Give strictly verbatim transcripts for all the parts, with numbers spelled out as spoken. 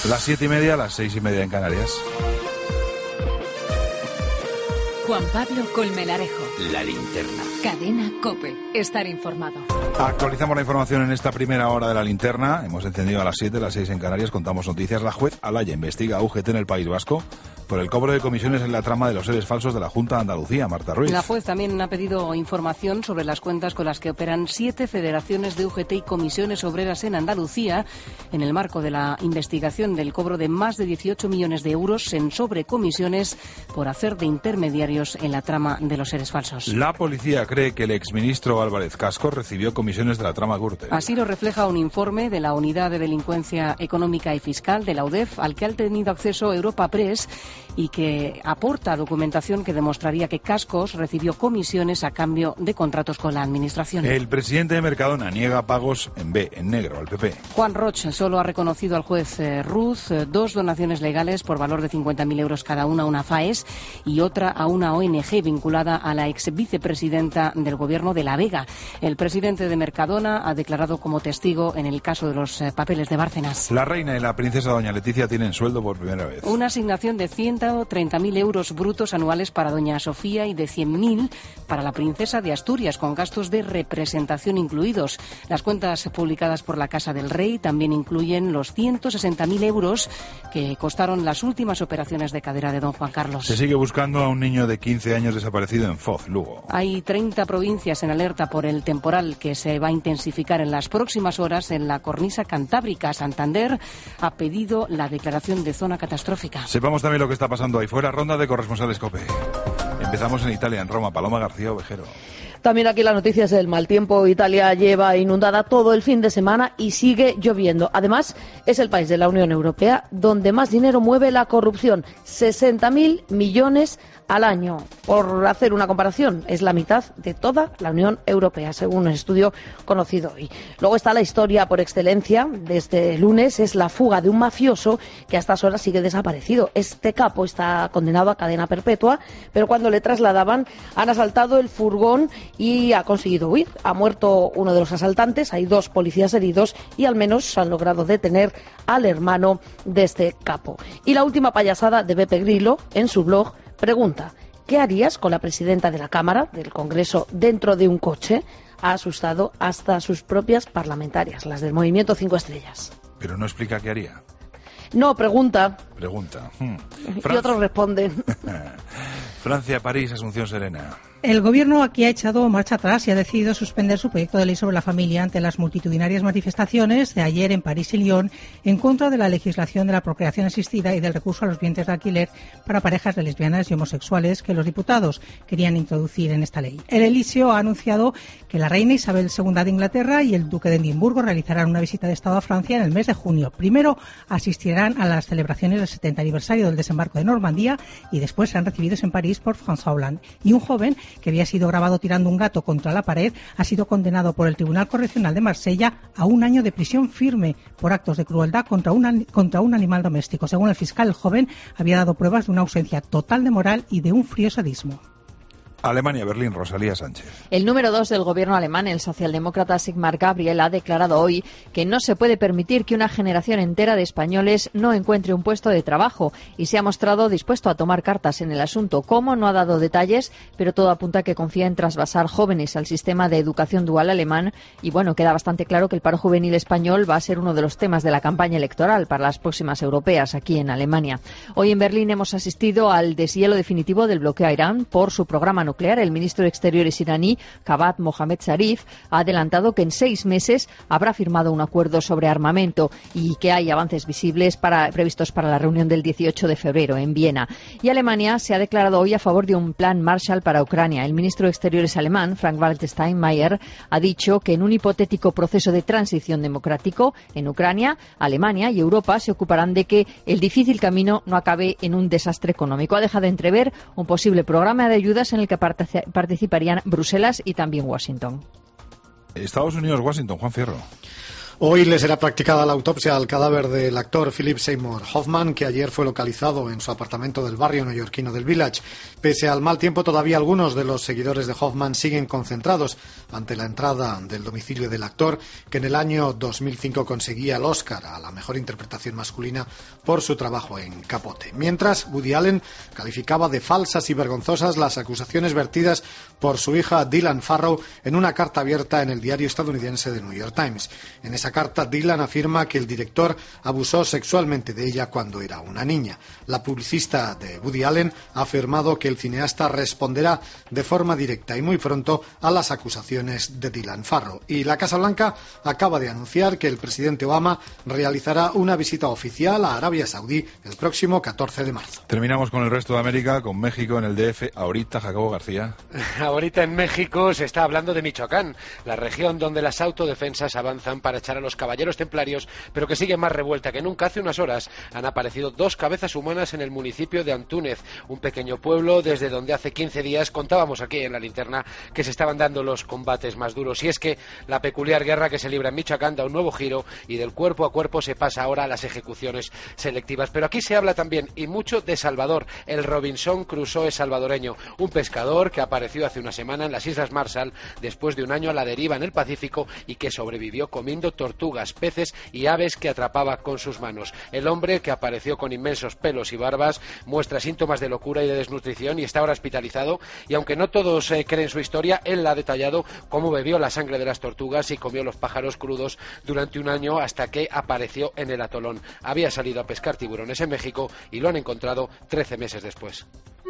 Las siete y media, las seis y media en Canarias. Juan Pablo Colmenarejo. La linterna. Cadena COPE. Estar informado. Actualizamos la información en esta primera hora de la linterna. Hemos encendido a las siete, las seis en Canarias. Contamos noticias. La juez Alaya investiga a U G T en el País Vasco por el cobro de comisiones en la trama de los seres falsos de la Junta de Andalucía. Marta Ruiz. La juez también ha pedido información sobre las cuentas con las que operan siete federaciones de U G T y comisiones obreras en Andalucía en el marco de la investigación del cobro de más de dieciocho millones de euros en sobrecomisiones por hacer de intermediarios en la trama de los seres falsos. La policía cree que el exministro Álvarez Cascos recibió comisiones de la trama Gürtel. Así lo refleja un informe de la Unidad de Delincuencia Económica y Fiscal de la U D E F, al que ha tenido acceso Europa Press y que aporta documentación que demostraría que Cascos recibió comisiones a cambio de contratos con la Administración. El presidente de Mercadona niega pagos en B, en negro, al P P. Juan Roch solo ha reconocido al juez eh, Ruz eh, dos donaciones legales por valor de cincuenta mil euros cada una a una FAES y otra a una O N G vinculada a la ex vicepresidenta del Gobierno de La Vega. El presidente de Mercadona ha declarado como testigo en el caso de los eh, papeles de Bárcenas. La reina y la princesa doña Leticia tienen sueldo por primera vez. Una asignación de ciento treinta mil euros brutos anuales para doña Sofía y de cien mil para la princesa de Asturias, con gastos de representación incluidos. Las cuentas publicadas por la Casa del Rey también incluyen los ciento sesenta mil euros que costaron las últimas operaciones de cadera de don Juan Carlos. Se sigue buscando a un niño de quince años desaparecido en Foz, Lugo. Hay treinta provincias en alerta por el temporal que se va a intensificar en las próximas horas en la cornisa cantábrica. Santander ha pedido la declaración de zona catastrófica. Sepamos también lo que está pasando ahí fuera. Ronda de corresponsales COPE. Empezamos en Italia, en Roma. Paloma García Ovejero. También aquí las noticias del mal tiempo. Italia lleva inundada todo el fin de semana y sigue lloviendo. Además, es el país de la Unión Europea donde más dinero mueve la corrupción. sesenta mil millones al año. Por hacer una comparación, es la mitad de toda la Unión Europea, según un estudio conocido hoy. Luego está la historia por excelencia de este lunes, es la fuga de un mafioso que a estas horas sigue desaparecido. Este capo está condenado a cadena perpetua, pero cuando le trasladaban han asaltado el furgón y ha conseguido huir. Ha muerto uno de los asaltantes, hay dos policías heridos y al menos han logrado detener al hermano de este capo. Y la última payasada de Beppe Grillo en su blog pregunta: ¿qué harías con la presidenta de la Cámara, del Congreso, dentro de un coche? Ha asustado hasta sus propias parlamentarias, las del Movimiento Cinco Estrellas. Pero no explica qué haría. No, pregunta. Pregunta. Hmm. Y otros responden. Francia, París, Asunción Serena. El Gobierno aquí ha echado marcha atrás y ha decidido suspender su proyecto de ley sobre la familia ante las multitudinarias manifestaciones de ayer en París y Lyon en contra de la legislación de la procreación asistida y del recurso a los vientres de alquiler para parejas de lesbianas y homosexuales que los diputados querían introducir en esta ley. El Elíseo ha anunciado que la reina Isabel segunda de Inglaterra y el duque de Edimburgo realizarán una visita de Estado a Francia en el mes de junio. Primero asistirán a las celebraciones del setenta aniversario del desembarco de Normandía y después serán recibidos en París por François Hollande. Y un joven que había sido grabado tirando un gato contra la pared ha sido condenado por el Tribunal Correccional de Marsella a un año de prisión firme por actos de crueldad contra un, contra un animal doméstico. Según el fiscal, el joven había dado pruebas de una ausencia total de moral y de un frío sadismo. Alemania, Berlín, Rosalía Sánchez. El número dos del gobierno alemán, el socialdemócrata Sigmar Gabriel, ha declarado hoy que no se puede permitir que una generación entera de españoles no encuentre un puesto de trabajo y se ha mostrado dispuesto a tomar cartas en el asunto. Cómo no ha dado detalles, pero todo apunta a que confía en trasvasar jóvenes al sistema de educación dual alemán y bueno, queda bastante claro que el paro juvenil español va a ser uno de los temas de la campaña electoral para las próximas europeas aquí en Alemania. Hoy en Berlín hemos asistido al deshielo definitivo del bloqueo a Irán por su programa nuclear. El ministro de Exteriores iraní, Javad Mohammad Zarif, ha adelantado que en seis meses habrá firmado un acuerdo sobre armamento y que hay avances visibles para, previstos para la reunión del dieciocho de febrero en Viena. Y Alemania se ha declarado hoy a favor de un plan Marshall para Ucrania. El ministro de Exteriores alemán, Frank-Walter Steinmeier, ha dicho que en un hipotético proceso de transición democrático en Ucrania, Alemania y Europa se ocuparán de que el difícil camino no acabe en un desastre económico. Ha dejado entrever un posible programa de ayudas en el que participarían Bruselas y también Washington. Estados Unidos, Washington, Juan Fierro. Hoy le será practicada la autopsia al cadáver del actor Philip Seymour Hoffman, que ayer fue localizado en su apartamento del barrio neoyorquino del Village. Pese al mal tiempo, todavía algunos de los seguidores de Hoffman siguen concentrados ante la entrada del domicilio del actor, que en el año dos mil cinco conseguía el Oscar a la mejor interpretación masculina por su trabajo en Capote. Mientras, Woody Allen calificaba de falsas y vergonzosas las acusaciones vertidas por su hija Dylan Farrow en una carta abierta en el diario estadounidense The New York Times. En esa carta, Dylan afirma que el director abusó sexualmente de ella cuando era una niña. La publicista de Woody Allen ha afirmado que el cineasta responderá de forma directa y muy pronto a las acusaciones de Dylan Farrow. Y la Casa Blanca acaba de anunciar que el presidente Obama realizará una visita oficial a Arabia Saudí el próximo catorce de marzo. Terminamos con el resto de América, con México en el D F. Ahorita, Jacobo García. Ahorita en México se está hablando de Michoacán, la región donde las autodefensas avanzan para echar a los caballeros templarios, pero que sigue más revuelta que nunca. Hace unas horas han aparecido dos cabezas humanas en el municipio de Antúnez, un pequeño pueblo desde donde hace quince días contábamos aquí en la linterna que se estaban dando los combates más duros. Y es que la peculiar guerra que se libra en Michoacán da un nuevo giro y del cuerpo a cuerpo se pasa ahora a las ejecuciones selectivas. Pero aquí se habla también y mucho de Salvador, el Robinson Crusoe salvadoreño, un pescador que apareció hace una semana en las Islas Marshall después de un año a la deriva en el Pacífico y que sobrevivió comiendo tortugas, peces y aves que atrapaba con sus manos. El hombre, que apareció con inmensos pelos y barbas, muestra síntomas de locura y de desnutrición y está ahora hospitalizado, y aunque no todos eh, creen su historia, él la ha detallado cómo bebió la sangre de las tortugas y comió los pájaros crudos durante un año hasta que apareció en el atolón. Había salido a pescar tiburones en México y lo han encontrado trece meses después.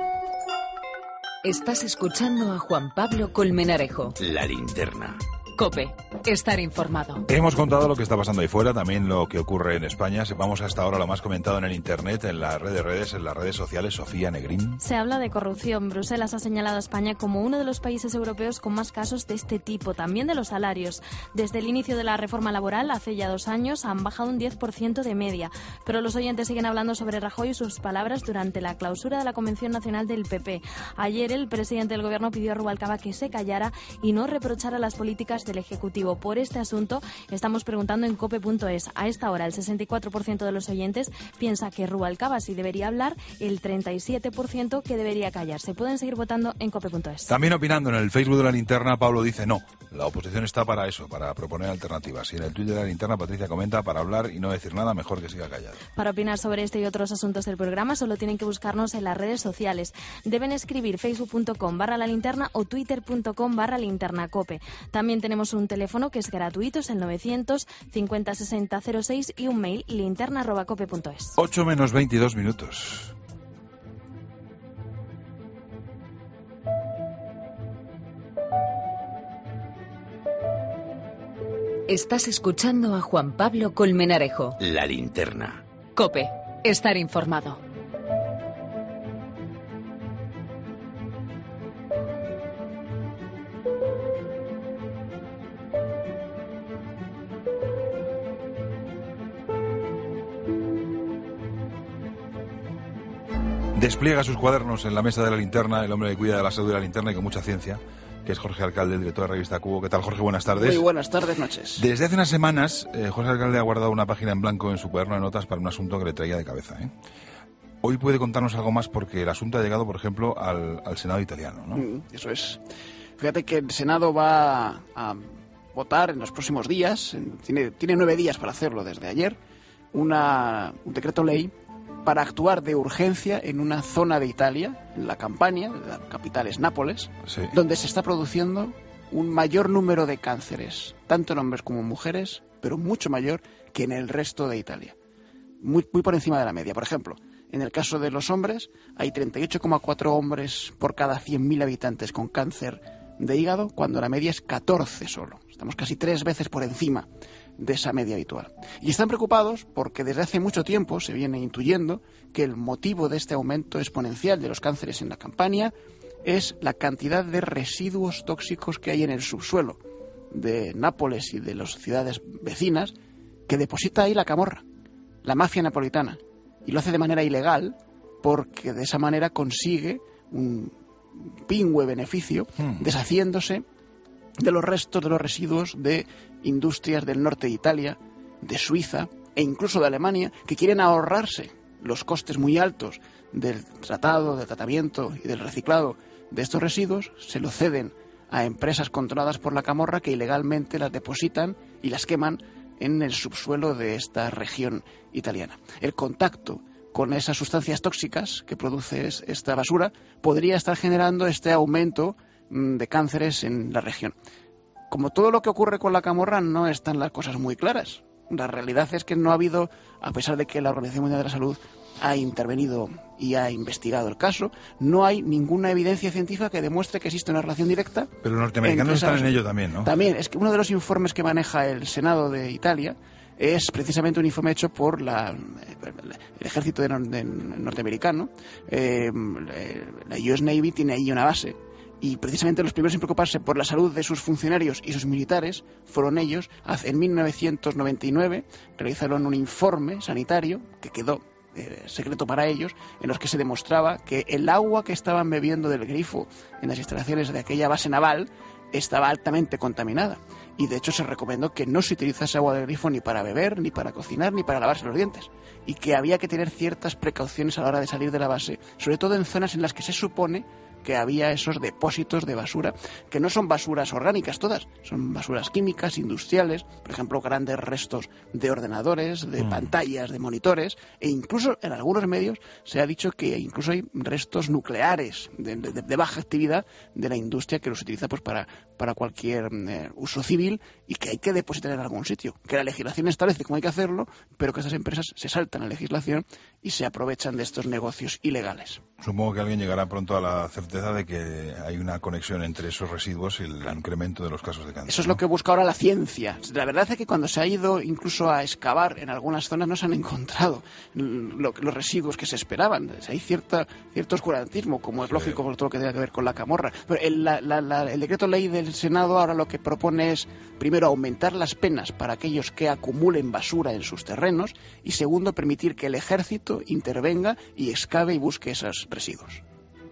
Estás escuchando a Juan Pablo Colmenarejo. La linterna. COPE. Estar informado. Hemos contado lo que está pasando ahí fuera, también lo que ocurre en España. Sepamos hasta ahora lo más comentado en el Internet, en las redes, redes, en las redes sociales. Sofía Negrín. Se habla de corrupción. Bruselas ha señalado a España como uno de los países europeos con más casos de este tipo, también de los salarios. Desde el inicio de la reforma laboral, hace ya dos años, han bajado un diez por ciento de media. Pero los oyentes siguen hablando sobre Rajoy y sus palabras durante la clausura de la Convención Nacional del P P. Ayer el presidente del Gobierno pidió a Rubalcaba que se callara y no reprochara las políticas del Ejecutivo. Por este asunto estamos preguntando en cope punto es. A esta hora el sesenta y cuatro por ciento de los oyentes piensa que Rubalcaba sí debería hablar, el treinta y siete por ciento que debería callarse. Pueden seguir votando en cope punto es. También opinando en el Facebook de la linterna, Pablo dice no. La oposición está para eso, para proponer alternativas. Y en el Twitter de la linterna, Patricia comenta: para hablar y no decir nada, mejor que siga callado. Para opinar sobre este y otros asuntos del programa solo tienen que buscarnos en las redes sociales. Deben escribir facebook punto com barra la linterna o twitter punto com barra linterna cope. También tenemos un teléfono que es gratuito, es el novecientos cincuenta sesenta cero seis y un mail linterna arroba cope punto es. ocho menos veintidós minutos. Estás escuchando a Juan Pablo Colmenarejo. La linterna. COPE. Estar informado. Despliega sus cuadernos en la mesa de la linterna el hombre que cuida de la salud de la linterna y con mucha ciencia, que es Jorge Alcalde, director de Revista Cubo. ¿Qué tal, Jorge? Buenas tardes. Muy buenas tardes, noches. Desde hace unas semanas, eh, Jorge Alcalde ha guardado una página en blanco en su cuaderno de notas para un asunto que le traía de cabeza, ¿eh? Hoy puede contarnos algo más porque el asunto ha llegado, por ejemplo, al, al Senado italiano, ¿no? Mm, eso es. Fíjate que el Senado va a votar en los próximos días, tiene, tiene nueve días para hacerlo desde ayer, una, un decreto ley para actuar de urgencia en una zona de Italia, en la Campania, la capital es Nápoles, sí, donde se está produciendo un mayor número de cánceres, tanto en hombres como en mujeres, pero mucho mayor que en el resto de Italia. Muy, muy por encima de la media. Por ejemplo, en el caso de los hombres, hay treinta y ocho coma cuatro hombres por cada cien mil habitantes con cáncer de hígado, cuando la media es catorce solo. Estamos casi tres veces por encima de esa media habitual. Y están preocupados porque desde hace mucho tiempo se viene intuyendo que el motivo de este aumento exponencial de los cánceres en la Campania es la cantidad de residuos tóxicos que hay en el subsuelo de Nápoles y de las ciudades vecinas, que deposita ahí la camorra, la mafia napolitana, y lo hace de manera ilegal porque de esa manera consigue un pingüe beneficio, hmm. deshaciéndose de los restos, de los residuos de industrias del norte de Italia, de Suiza e incluso de Alemania, que quieren ahorrarse los costes muy altos del tratado, del tratamiento y del reciclado de estos residuos, se lo ceden a empresas controladas por la camorra que ilegalmente las depositan y las queman en el subsuelo de esta región italiana. El contacto con esas sustancias tóxicas que produce esta basura podría estar generando este aumento de cánceres en la región. Como todo lo que ocurre con la camorra, no están las cosas muy claras. La realidad es que no ha habido, a pesar de que la Organización Mundial de la Salud ha intervenido y ha investigado el caso, no hay ninguna evidencia científica que demuestre que existe una relación directa. Pero los norteamericanos están en ello también, ¿no? También, es que uno de los informes que maneja el Senado de Italia es precisamente un informe hecho por la, el ejército de, de, norteamericano. Eh, la U S Navy tiene ahí una base. Y precisamente los primeros en preocuparse por la salud de sus funcionarios y sus militares fueron ellos. En mil novecientos noventa y nueve realizaron un informe sanitario que quedó eh, secreto para ellos, en los que se demostraba que el agua que estaban bebiendo del grifo en las instalaciones de aquella base naval estaba altamente contaminada. Y de hecho se recomendó que no se utilizase agua del grifo ni para beber, ni para cocinar, ni para lavarse los dientes. Y que había que tener ciertas precauciones a la hora de salir de la base, sobre todo en zonas en las que se supone que había esos depósitos de basura, que no son basuras orgánicas todas, son basuras químicas, industriales, por ejemplo, grandes restos de ordenadores, de mm. pantallas, de monitores, e incluso en algunos medios se ha dicho que incluso hay restos nucleares de, de, de baja actividad de la industria que los utiliza pues para, para cualquier eh, uso civil y que hay que depositar en algún sitio, que la legislación establece cómo hay que hacerlo, pero que estas empresas se saltan la legislación y se aprovechan de estos negocios ilegales. Supongo que alguien llegará pronto a la certeza de que hay una conexión entre esos residuos y el incremento de los casos de cáncer. Eso es ¿no? lo que busca ahora la ciencia. La verdad es que cuando se ha ido incluso a excavar en algunas zonas no se han encontrado lo, los residuos que se esperaban. O sea, hay cierta, cierto oscurantismo, como es sí. lógico por todo lo que tiene que ver con la camorra. Pero el, la, la, la, el decreto ley del Senado ahora lo que propone es, primero, aumentar las penas para aquellos que acumulen basura en sus terrenos y, segundo, permitir que el ejército intervenga y excave y busque esos residuos.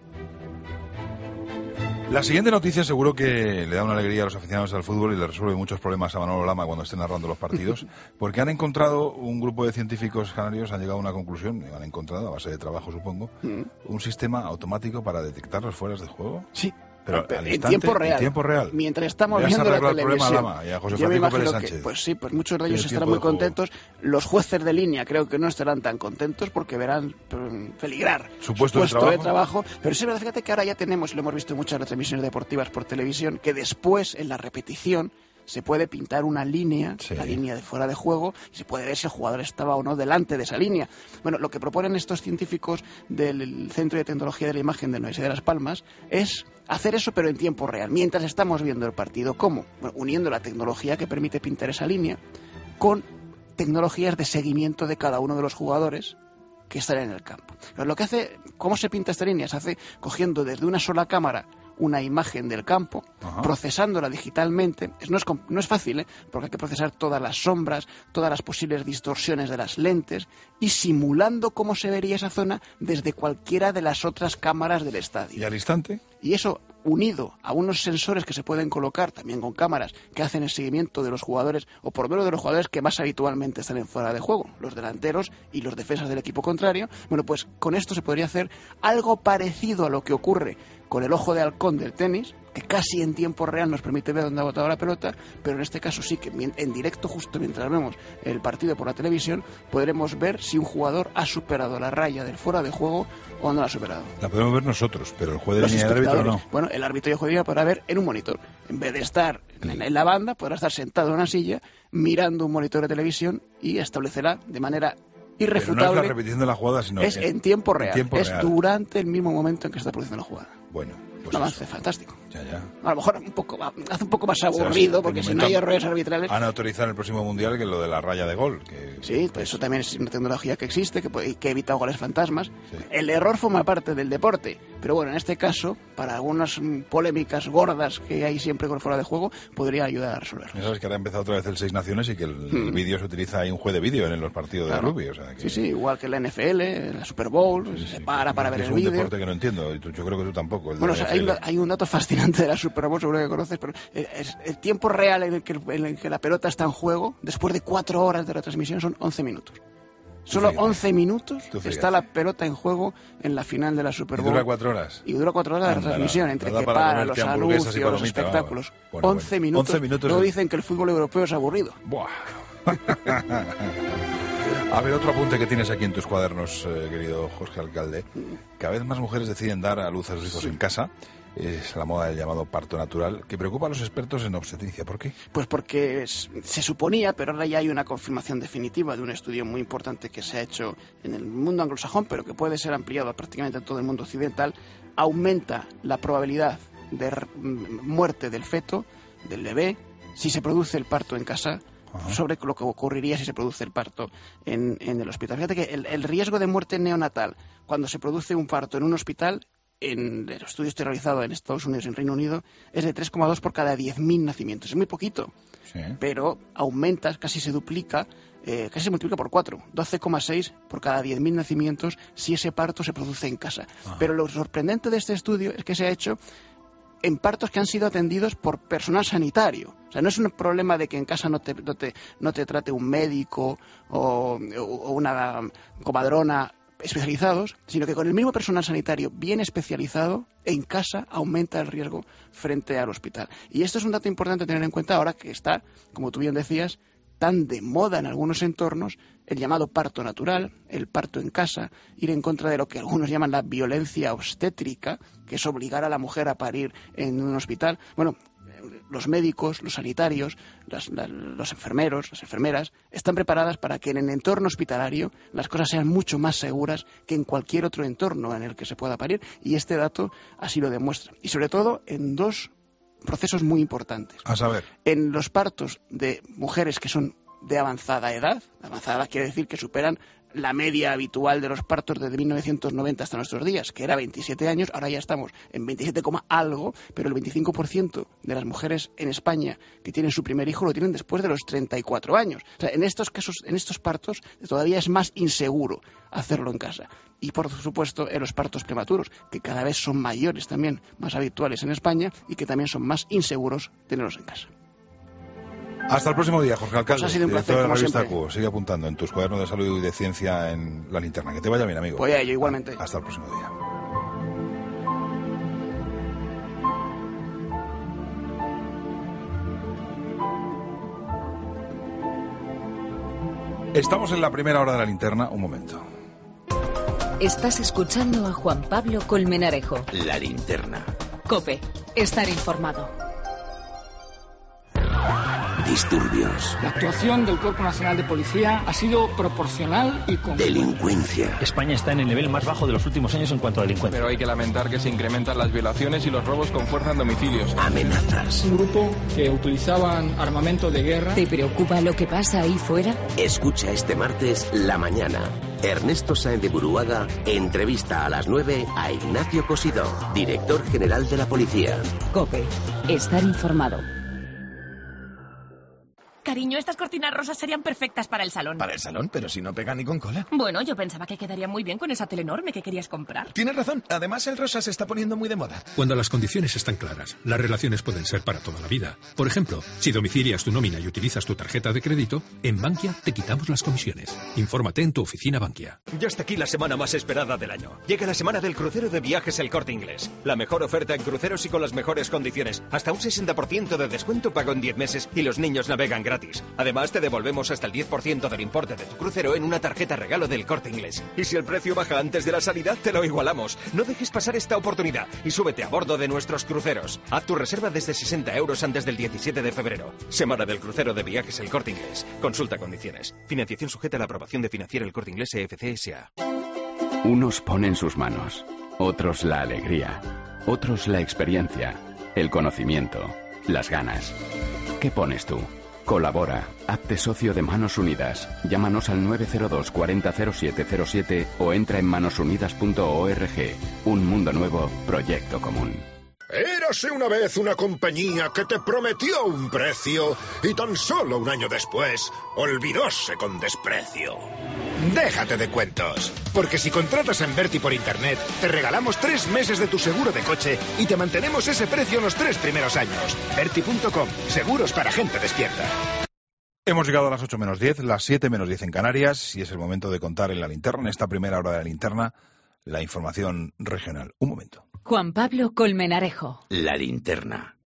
La siguiente noticia seguro que le da una alegría a los aficionados al fútbol y le resuelve muchos problemas a Manolo Lama cuando esté narrando los partidos, porque han encontrado, un grupo de científicos canarios han llegado a una conclusión, han encontrado, a base de trabajo supongo, un sistema automático para detectar los fueras de juego. Sí. Pero en instante, tiempo real. En tiempo real. Mientras estamos ya viendo la televisión. El problema, Lama, y a José yo me Francisco imagino Pérez que, Sánchez. pues sí, pues muchos de ellos estarán muy contentos. Los jueces de línea creo que no estarán tan contentos porque verán peligrar su puesto, su puesto de, de, trabajo. de trabajo. Pero sí, pero fíjate que ahora ya tenemos, y lo hemos visto en muchas retransmisiones deportivas por televisión, que después en la repetición se puede pintar una línea, sí. la línea de fuera de juego, y se puede ver si el jugador estaba o no delante de esa línea. Bueno, lo que proponen estos científicos del Centro de Tecnología de la Imagen de la Universidad de Las Palmas es hacer eso, pero en tiempo real, mientras estamos viendo el partido. ¿Cómo? Bueno, uniendo la tecnología que permite pintar esa línea con tecnologías de seguimiento de cada uno de los jugadores que están en el campo. Pero lo que hace, ¿cómo se pinta esta línea? Se hace cogiendo desde una sola cámara una imagen del campo, Ajá. procesándola digitalmente. No es, no es fácil, ¿eh? Porque hay que procesar todas las sombras, todas las posibles distorsiones de las lentes y simulando cómo se vería esa zona desde cualquiera de las otras cámaras del estadio. ¿Y al instante? Y eso, unido a unos sensores que se pueden colocar también con cámaras que hacen el seguimiento de los jugadores, o por lo menos de los jugadores que más habitualmente están en fuera de juego, los delanteros y los defensas del equipo contrario, bueno, pues con esto se podría hacer algo parecido a lo que ocurre con el ojo de halcón del tenis, que casi en tiempo real nos permite ver dónde ha botado la pelota, pero en este caso sí que en directo, justo mientras vemos el partido por la televisión, podremos ver si un jugador ha superado la raya del fuera de juego o no la ha superado. La podemos ver nosotros, pero el juez de línea del árbitro no. Bueno, el árbitro y el juez de línea podrá ver en un monitor. En vez de estar en, en la banda, podrá estar sentado en una silla, mirando un monitor de televisión y establecerá de manera irrefutable. Pero no es la repetición de la jugada, sino es en tiempo real. En tiempo es real. Durante el mismo momento en que se está produciendo la jugada. Bueno, pues un avance eso. Fantástico. Ya, ya. A lo mejor un poco, hace un poco más aburrido, o sea, porque si no hay errores arbitrales. Han autorizado el próximo mundial que lo de la raya de gol. Que, sí, pues eso también es una tecnología que existe, que, puede, que evita goles fantasmas. Sí. El error forma parte del deporte, pero bueno, en este caso, para algunas polémicas gordas que hay siempre con fuera de juego, podría ayudar a resolverlo. Sabes que ahora ha empezado otra vez el Seis Naciones y que el, hmm. el vídeo se utiliza, hay un juez de vídeo en los partidos claro. de rugby. O sea, que... Sí, sí, igual que la N F L, la Super Bowl, sí, se sí, para para ver el vídeo. Es un deporte que no entiendo, yo creo que tú tampoco. El bueno, o sea, hay, hay un dato fascinante fascinante de la Super Bowl, seguro que conoces, pero es el tiempo real en el, que, en el que la pelota está en juego, después de cuatro horas de retransmisión, son once minutos. Solo once minutos está la pelota en juego en la final de la Super Bowl. ¿Y dura cuatro horas? Y dura cuatro horas de retransmisión, entre que para, los anuncios, los espectáculos. Bueno, once bueno. minutos. once minutos. Luego dicen que el fútbol europeo es aburrido. Buah. A ver, otro apunte que tienes aquí en tus cuadernos, eh, querido Jorge Alcalde. Cada vez más mujeres deciden dar a luz a sus hijos sí. en casa. Es la moda del llamado parto natural, que preocupa a los expertos en obstetricia. ¿Por qué? Pues porque es, se suponía, pero ahora ya hay una confirmación definitiva de un estudio muy importante que se ha hecho en el mundo anglosajón, pero que puede ser ampliado prácticamente en todo el mundo occidental. Aumenta la probabilidad de muerte del feto, del bebé, si se produce el parto en casa, Ajá. sobre lo que ocurriría si se produce el parto en, en el hospital. Fíjate que el, el riesgo de muerte neonatal cuando se produce un parto en un hospital, en los estudios que he realizado en Estados Unidos y en Reino Unido, es de tres coma dos por cada diez mil nacimientos. Es muy poquito, sí. pero aumenta, casi se duplica, eh, casi se multiplica por cuatro, doce coma seis por cada diez mil nacimientos si ese parto se produce en casa. Ajá. Pero lo sorprendente de este estudio es que se ha hecho en partos que han sido atendidos por personal sanitario. O sea, no es un problema de que en casa no te, no te, no te trate un médico o, o una comadrona especializados, sino que con el mismo personal sanitario bien especializado, en casa aumenta el riesgo frente al hospital. Y esto es un dato importante a tener en cuenta ahora que está, como tú bien decías, tan de moda en algunos entornos el llamado parto natural, el parto en casa, ir en contra de lo que algunos llaman la violencia obstétrica, que es obligar a la mujer a parir en un hospital. Bueno, los médicos, los sanitarios, las, la, los enfermeros, las enfermeras, están preparadas para que en el entorno hospitalario las cosas sean mucho más seguras que en cualquier otro entorno en el que se pueda parir, y este dato así lo demuestra. Y sobre todo en dos procesos muy importantes. A saber. En los partos de mujeres que son de avanzada edad, avanzada quiere decir que superan la media habitual de los partos desde mil novecientos noventa hasta nuestros días, que era veintisiete años, ahora ya estamos en veintisiete, algo, pero el veinticinco por ciento de las mujeres en España que tienen su primer hijo lo tienen después de los treinta y cuatro años. O sea, en estos casos, en estos partos, todavía es más inseguro hacerlo en casa. Y por supuesto en los partos prematuros, que cada vez son mayores también, más habituales en España, y que también son más inseguros tenerlos en casa. Hasta el próximo día, Jorge Alcalde. Pues ha sido un placer, director de la como revista siempre. Q. Sigue apuntando en tus cuadernos de salud y de ciencia en La Linterna. Que te vaya bien, amigo. Pues ya, yo igualmente. Hasta el próximo día. Estamos en la primera hora de La Linterna. Un momento. Estás escuchando a Juan Pablo Colmenarejo. La Linterna. COPE. Estar informado. Disturbios. La actuación del Cuerpo Nacional de Policía ha sido proporcional y con... Delincuencia. España está en el nivel más bajo de los últimos años en cuanto a delincuencia. Pero hay que lamentar que se incrementan las violaciones y los robos con fuerza en domicilios. Amenazas. Un grupo que utilizaban armamento de guerra. ¿Te preocupa lo que pasa ahí fuera? Escucha este martes La Mañana. Ernesto Sáenz de Buruaga entrevista a las nueve a Ignacio Cosidó, director general de la Policía. COPE. Estar informado. Cariño, estas cortinas rosas serían perfectas para el salón. ¿Para el salón? Pero si no pega ni con cola. Bueno, yo pensaba que quedaría muy bien con esa tele enorme que querías comprar. Tienes razón. Además, el rosa se está poniendo muy de moda. Cuando las condiciones están claras, las relaciones pueden ser para toda la vida. Por ejemplo, si domicilias tu nómina y utilizas tu tarjeta de crédito, en Bankia te quitamos las comisiones. Infórmate en tu oficina Bankia. Ya está aquí la semana más esperada del año. Llega la semana del crucero de Viajes El Corte Inglés. La mejor oferta en cruceros y con las mejores condiciones. Hasta un sesenta por ciento de descuento pago en diez meses y los niños navegan gratis. Además, te devolvemos hasta el diez por ciento del importe de tu crucero en una tarjeta regalo del Corte Inglés. Y si el precio baja antes de la salida, te lo igualamos. No dejes pasar esta oportunidad y súbete a bordo de nuestros cruceros. Haz tu reserva desde sesenta euros antes del diecisiete de febrero. Semana del crucero de Viajes El Corte Inglés. Consulta condiciones. Financiación sujeta a la aprobación de Financiera El Corte Inglés E F C S A. Unos ponen sus manos, otros la alegría, otros la experiencia, el conocimiento, las ganas. ¿Qué pones tú? Colabora, hazte socio de Manos Unidas. Llámanos al nueve cero dos cuarenta cero siete cero siete o entra en manos unidas punto org. Un mundo nuevo, proyecto común. Érase una vez una compañía que te prometió un precio y tan solo un año después olvidóse con desprecio. Déjate de cuentos, porque si contratas en Berti por internet, te regalamos tres meses de tu seguro de coche y te mantenemos ese precio los tres primeros años. Berti punto com, seguros para gente despierta. Hemos llegado a las ocho menos diez, las siete menos diez en Canarias, y es el momento de contar en la linterna, en esta primera hora de la linterna, la información regional. Un momento. Juan Pablo Colmenarejo. La linterna.